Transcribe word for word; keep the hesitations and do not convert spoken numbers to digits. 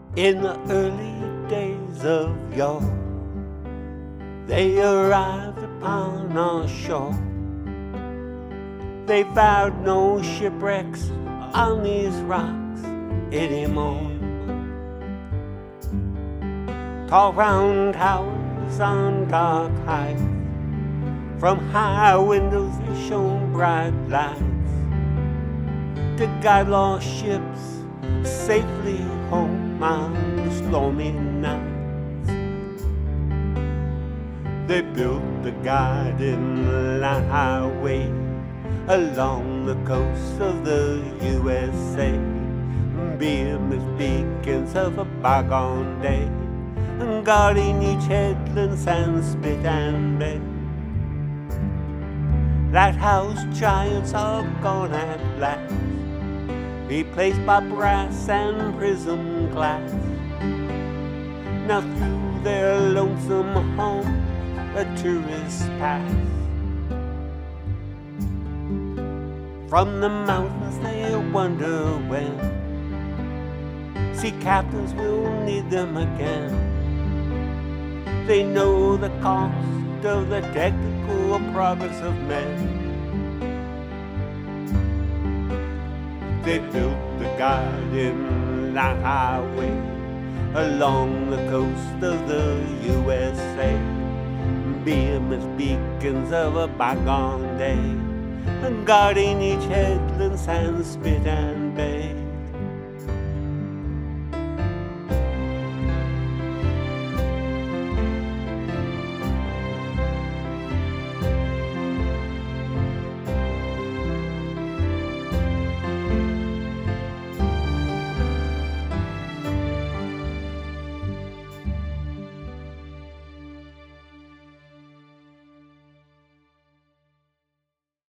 In the early days of yore, they arrived upon our shore. They vowed no shipwrecks on these rocks anymore. Tall round towers on dark heights, from high windows they shone bright lights to guide lost ships safely home on the stormy nights. They built the guiding line highway along the coast of the U S A, being as beacons of a bygone day, and guarding each headland, sandspit and bay. Lighthouse giants are gone at last, replaced by brass and prism glass. Now through their lonesome home a tourist pass. From the mountains they wonder when sea captains will need them again. They know the cost of the technical progress of men. They built the guiding light highway along the coast of the U S A, being as beacons of a bygone day, and guarding each headland, sandspit and bay.